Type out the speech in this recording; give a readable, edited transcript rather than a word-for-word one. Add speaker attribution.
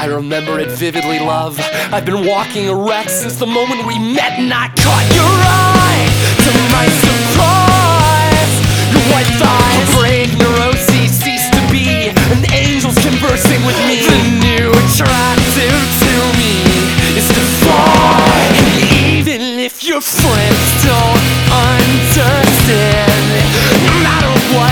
Speaker 1: remember it vividly, love. I've been walking erect since the moment we met, and I caught your eye. To my surprise, your white thighs, a brave neuroses ceased to be, and angels conversing with me. The new attractive to me is to fly, and even if your friend